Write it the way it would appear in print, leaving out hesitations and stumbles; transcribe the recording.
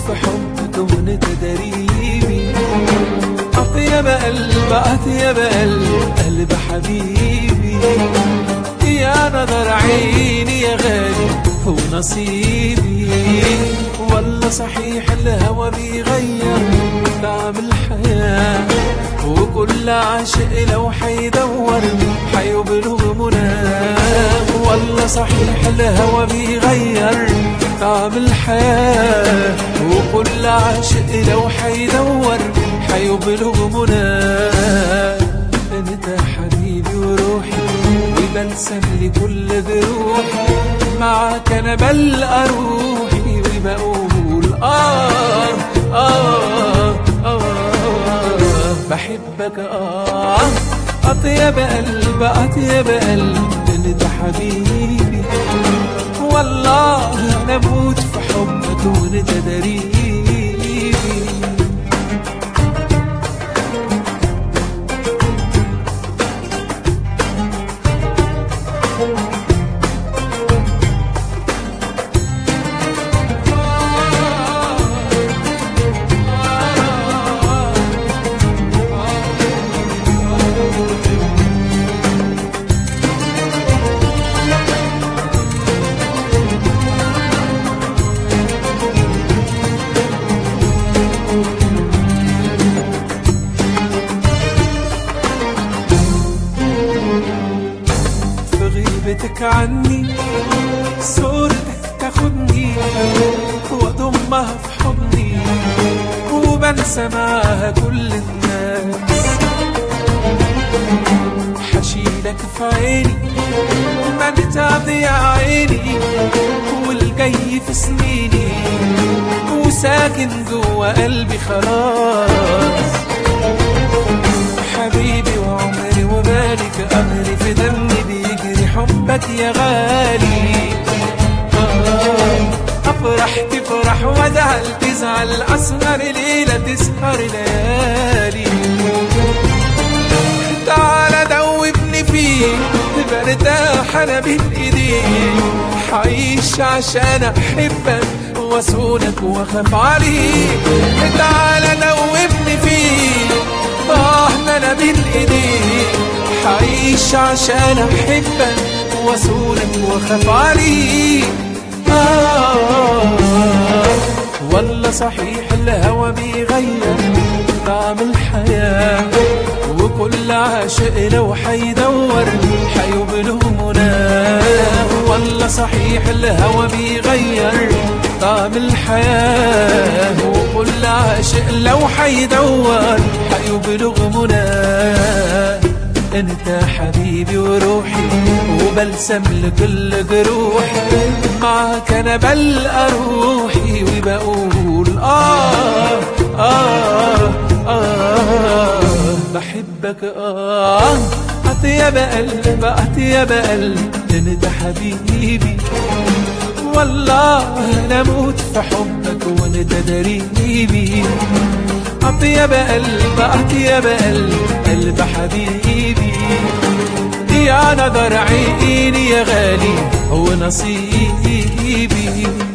في حبك وانت دريبي. أطيب قلب أطيب قلب قلب حبيبي، يا نظر عيني يا غالي هو نصيبي. والله صحيح الهوى بيغير طعم الحياة، وكل عاشق لو حيدور حيبلغ مناه. والله صحيح الهوى بيغير طعم الحياة، وكل عاشق لو حيدور حيبلغ مناه. انت حبيبي وروحي وبلسم لكل جروحي، معاك انا بلقى روحي وبقول بحبك أطيب قلب أطيب قلب انت حبيبي. والله أنا أموت في حبك وانت دريبي. غيبتك عني صورتك تاخدني واضمها في حضني، وبنسى معاها كل الناس. حشيلك في عيني ما نتعب يا عيني، والجاي في سنيني وساكن جوا قلبي خلاص. حبيبي وعمري ومالك أمري في دمي بيجري حبك يا غالي. أفرح تفرح وازعل تزعل، أسهر ليلة تسهر ليالي. تعال دوبني فيك برتاح أنا بين إيديك، حعيش عشان أحبك وأسولك وأخاف عليك. تعال دوبني فيك أنا بين إيديك، حعيش عشان أحبك وأسولك وأخاف عليك. والله صحيح الهوى بيغير طعم الحياة، وكل عاشق لو حيدور حيبلغ مناه. والله صحيح الهوى بيغير طعم الحياة، وكل عاشق لو حيدور حيبلغ مناه. انت حبيبي وروحي وبلسم لكل جروحي، معاك انا بلقى روحي وبقول بحبك أطيب قلب أطيب قلب انت حبيبي. والله أنا أموت في حبك وانت دريبي. أطيب قلب أطيب قلب حبيبي، يا نظر عيني يا غالي هو نصيبي.